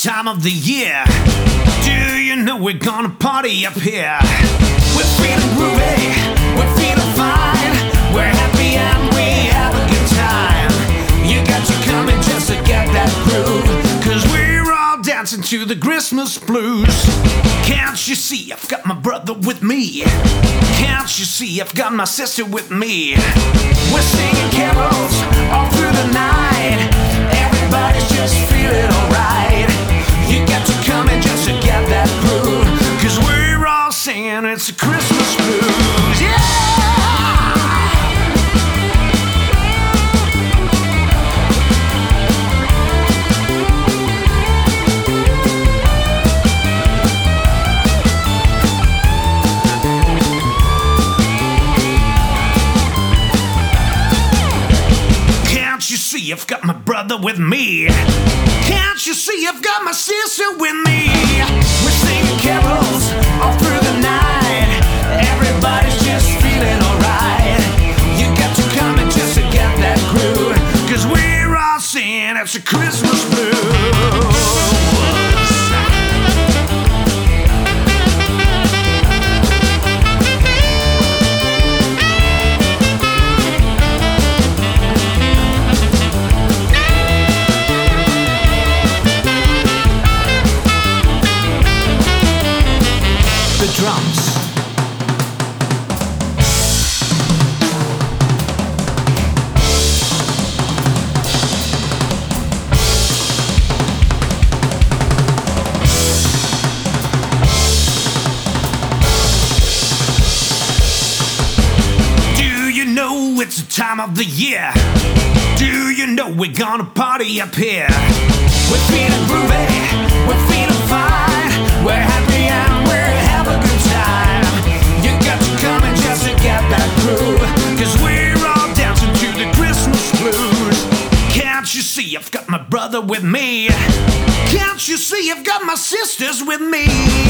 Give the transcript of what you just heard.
time of the year. Do you know we're gonna party up here? We're feeling groovy, we're feeling fine. We're happy and we have a good time. You got to come in just to get that groove, 'cause we're all dancing to the Christmas blues. Can't you see I've got my brother with me? Can't you see I've got my sister with me? We're singing carols all through the night. Everybody's just feeling alright. You got to come in just to get that groove, 'cause we're all singing it's a Christmas blues. Yeah! I've got my brother with me. Can't you see I've got my sister with me? We're singing carols all through the night. Everybody's just feeling alright. You got to come in just to get that groove, 'cause we're all singing it's a Christmas blues. Drums. Do you know it's the time of the year? Do you know we're gonna party up here? We're feeling groovy, we're feeling fine. We're happy and we're having a good time. You got to come in just to get that groove, 'cause we're all dancing to the Christmas blues. Can't you see I've got my brother with me? Can't you see I've got my sisters with me?